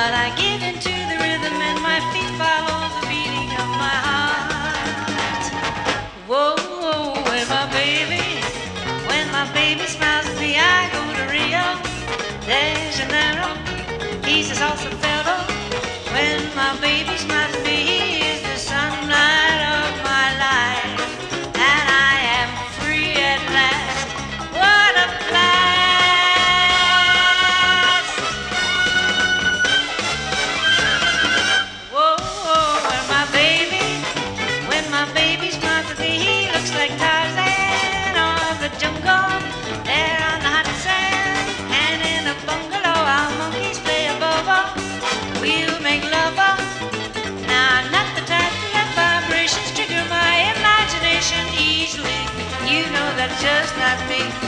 But I give into the rhythm and my feet follow the beating of my heart. Whoa, whoa, when my baby smiles at me, I go to Rio de Janeiro. He's a salsa fellow. When my baby smiles at me, he is the sunlight of my life. And I am free at last. What a blast! Whoa, whoa, when my baby smiles at me, he looks like Tarzan of the jungle. There on the hot sand, and in a bungalow, our monkeys play a bobo. We'll make love. Now I'm not the type to let vibrations trigger my imagination easily. You know that's just not me.